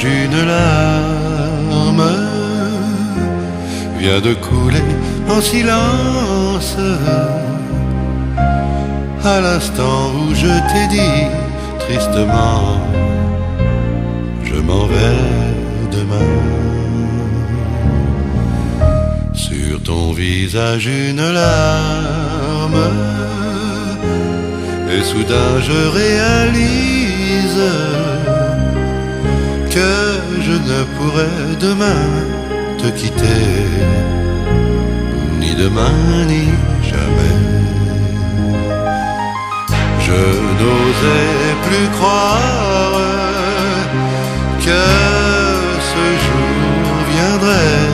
une larme vient de couler en silence à l'instant où je t'ai dit tristement, je m'en vais demain. Sur ton visage une larme, et soudain je réalise que je ne pourrai demain te quitter, ni demain ni jamais. Je n'osais plus croire que ce jour viendrait.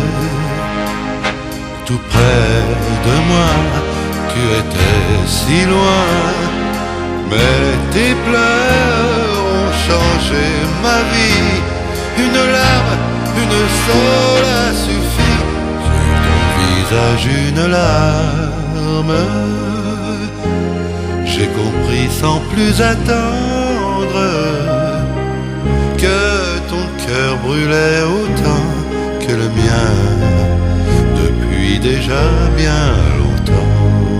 Tout près de moi, tu étais si loin, mais tes pleurs ont changé ma vie. Une larme, une seule a suffi. Sur ton visage une larme, j'ai compris sans plus attendre que ton cœur brûlait autant que le mien depuis déjà bien longtemps.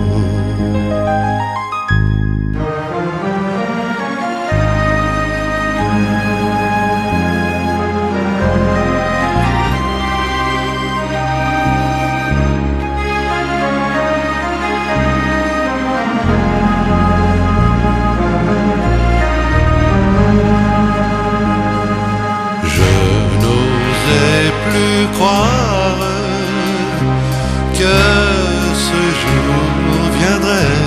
Plus croire que ce jour viendrait.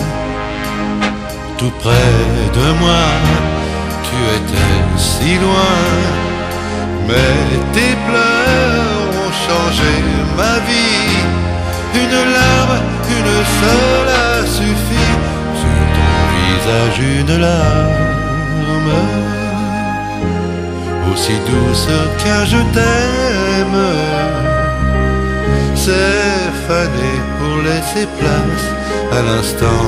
Tout près de moi, tu étais si loin, mais tes pleurs ont changé ma vie. Une larme, une seule a suffi. Sur ton visage une larme, aussi douce qu'un je t'aime, c'est fané pour laisser place à l'instant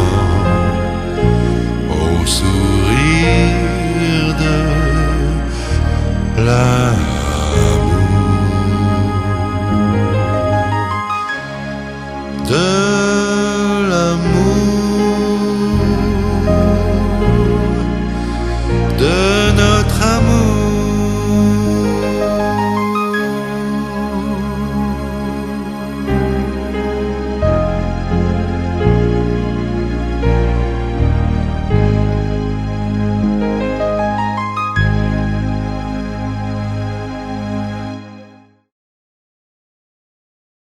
au sourire de l'amour.